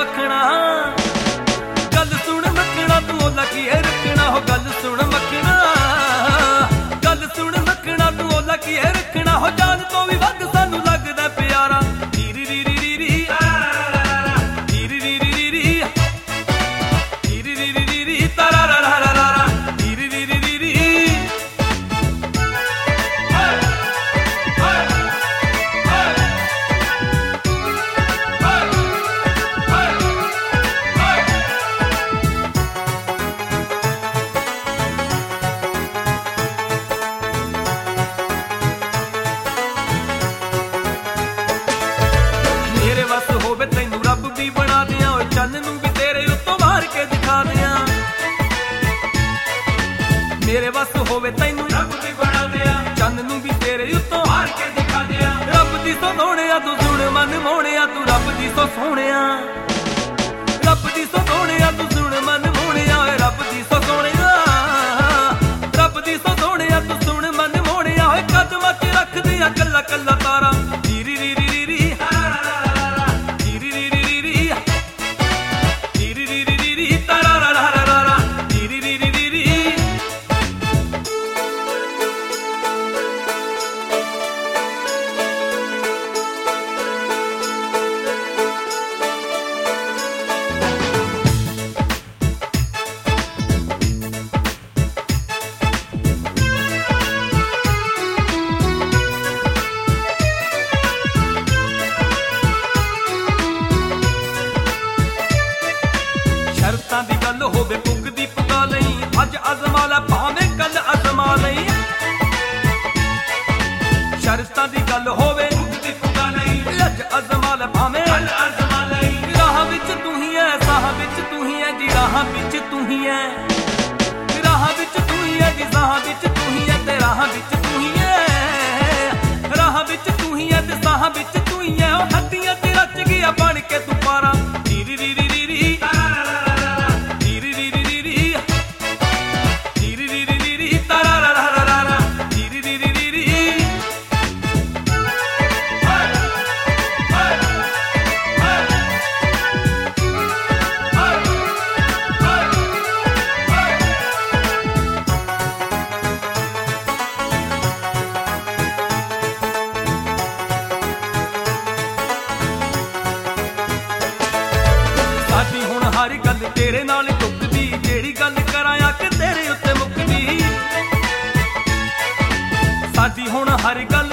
मखना। गल सुन मखना तू ओला की है रखना हो, गल सुन मखना, गल सुन मखना तू ओला की है रखना हो। जान तो भी वध सानू लगदा प्यारा। री री री री री री री री री री री री री री तारा रा रा रा रा री री री री री। मेरे वस होवे तैनू रब भी बना दिया, चन्न नू भी तेरे उत्तों मार के दिखा दिया। मेरे वस होवे तैनू रब भी बना दिया, चन्न नू भी तेरे उत्तों मार के दिखा दिया। रब दी सो सोहणिया तू सुण मन मोहणिया, तू रब दी सो सोहणिया, रब दी सो सोहणिया तू सुण मन मोहणिया, रब दी सो सोहणिया, रब दी सो सोहणिया तू सुण मन मोहणिया। कदमां च रख दिया कल्ला कल्ला तारा। री री री री री री री री री री री री री री री री तारा रा रा रा रा रा री री री री री री। शर्तां दी गल होवे पुगदी पुगा लई, अज अजमा लै भावें कल अजमा लई। शर्तां दी गल होवे पुगदी पुगा लई, अज अजमा लै भावें कल अजमा लई। राह विच तू ही है, साह विच तू ही है जी, राह विच तू ही है, राह विच तू ही है जी, साह विच तू ही है ते राह विच तू ही है। राह विच तू ही है ते साह विच तू ही है। ओ हड्डियां ते रच गया बन के तू पारा। री री री री री री साडी हुण हर गल तेरे नाल टुकदी, जेड़ी गल करां अख तेरे उत्ते मुकदी। साडी हुण हर गल